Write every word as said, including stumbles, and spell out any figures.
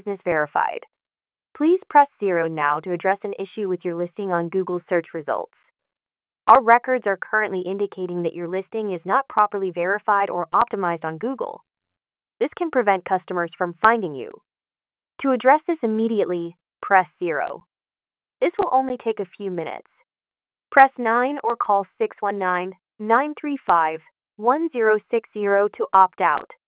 business verified. Please press zero now to address an issue with your listing on Google search results. Our records are currently indicating that your listing is not properly verified or optimized on Google. This can prevent customers from finding you. To address this immediately, press zero. This will only take a few minutes. Press nine or call six one nine, nine three five, one zero six zero to opt out.